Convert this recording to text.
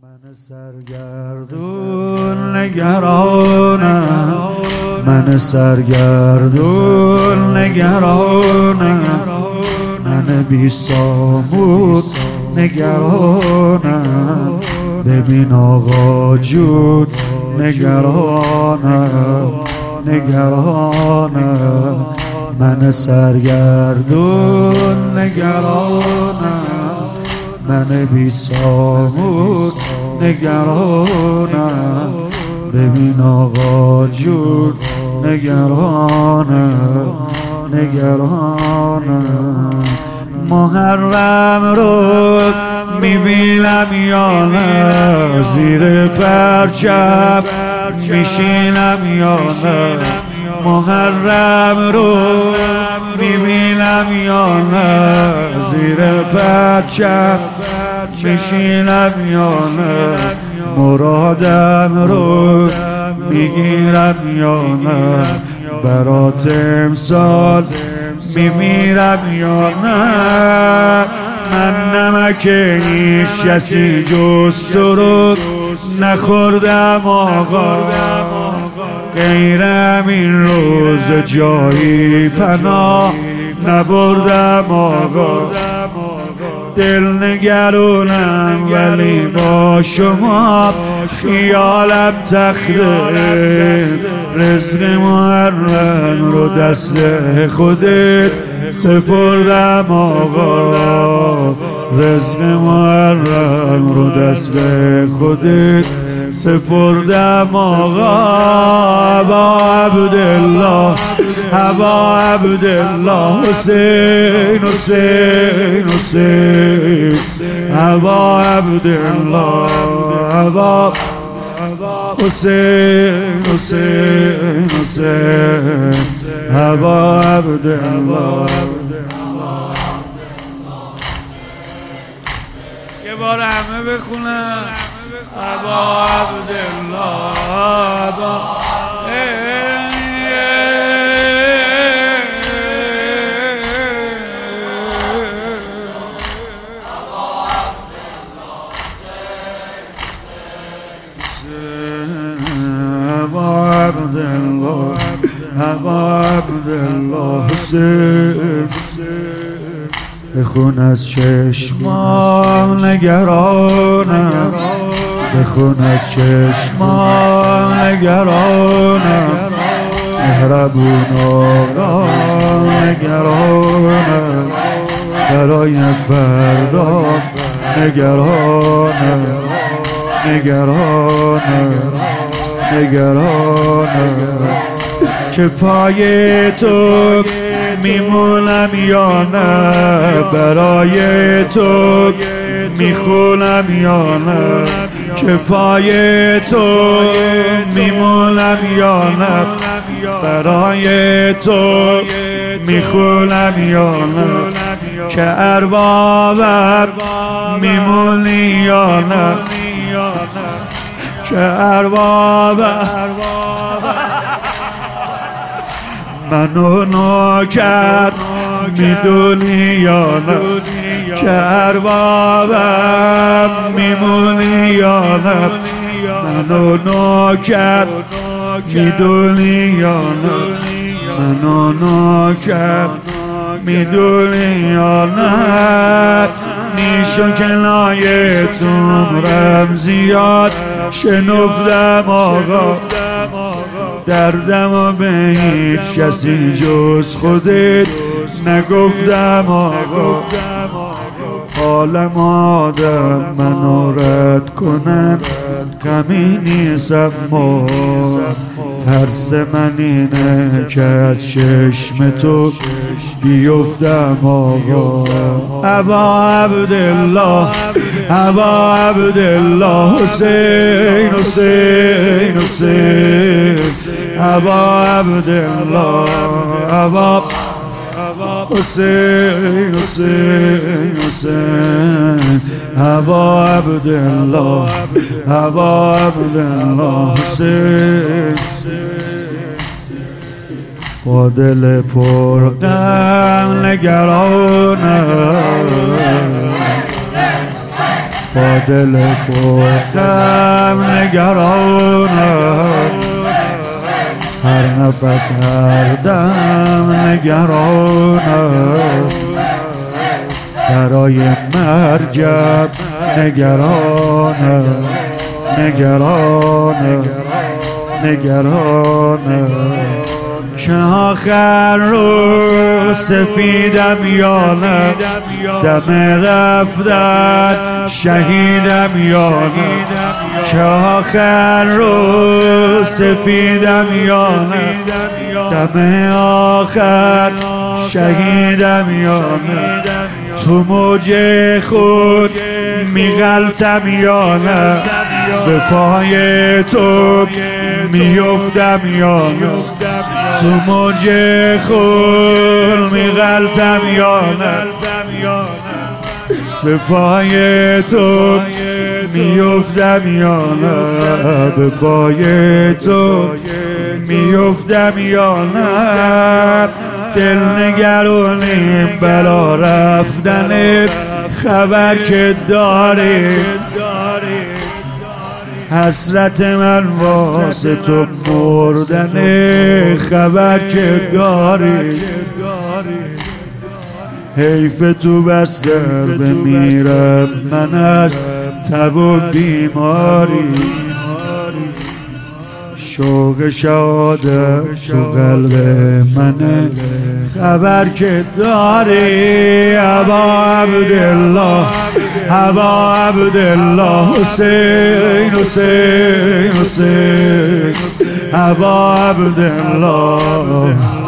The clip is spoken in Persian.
من سرگردون نگرانم، من سرگردون نگرانم، من بی سامون نگرانم. ببین آقا جون نگرانم، نگرانم. من سرگردون نگرانم، من بی سامون نگرانم. ببین آقا جون نگرانم، نگرانم. محرم رو میبینم یا نه، زیر پرچم میشینم یا نه. محرم رو میبینم یا نه، زیر پرچم میشینم یا نه. مرادم رو میگیرم یا نه، برات امسال میمیرم یا نه. من نمک هیچ کسی جز تو رو نخوردم آقا، غیر همین روز جایی پناه نبردم آقا. دل نگرونم ولی با شما خیالم تخته. رزق محرم رو دست خودت سپردم آقا، رزق محرم رو دست خودت سپردم آقا. ابا عبدالله، ابا عبدالله، حسین حسین حسین. ابا عبدالله، ابا حسین حسین حسین. ابا عبدالله. یه بار همه بخونن. ابا عبدالله، ابا عبدالله، ابا عبدالله حسین. بخون از چشمام نگرانم، بخون از چشمام نگرانم. مهربون آقا نگرانم، برای فردا نگرانم، نگرانم، نگرانم. که پای تو میمونم یا نه، برای تو میخونم یا نه. که پای تو میمونم یا نه، برای تو میخونم یا نه. که اربابم میمونی یا نه، که اربابم منو نوکر میدونی یا نه. که اربابم میمونی یا نه، منو نوکر میدونی یا نه. منو نوکر میدونی یا نه. نیش و کنایتون رمزیات شنفتم آقا، دردم و به هیچ کسی جز خودت نگفتم آقا. حالم آدم منو رد کنن غمی نیستم ما، ترس من اینه که از چشم تو بیفتم آقا. ابا عبدالله، ابا عبدالله حسین حسین حسین. ابا عبدالله، ابا حسین حسین حسین. ابا عبدالله، ابا عبدالله حسین. با دل پر غم نگرانم، با دل پر غم نگرانم، هر نفس هر دم نگرانم، برای مرگم نگرانم، نگرانم، نگرانم که آخر رو سفیدم یا نه، دم رفتن شهیدم یا نه، که آخر رو سفیدم یا نه، دم آخر شهیدم یا نه، تو موج خود میغلطم یا نه، به پای تو میفتم یا نه، تو موج خود میغلطم یا نه، به پای تو میفتم یا نه، به پای تو میفتم یا نه. دل نگرانیم بلا رفتن خبر که داری، حسرت من واسه تو مردن خبر که داری، حیف تو بستر بمیرم من از تب و بیماری، شوق شهادت تو قلب منه خبر که داری. ابا عبدالله، ابا عبدالله، حسین حسین حسین، ابا عبدالله.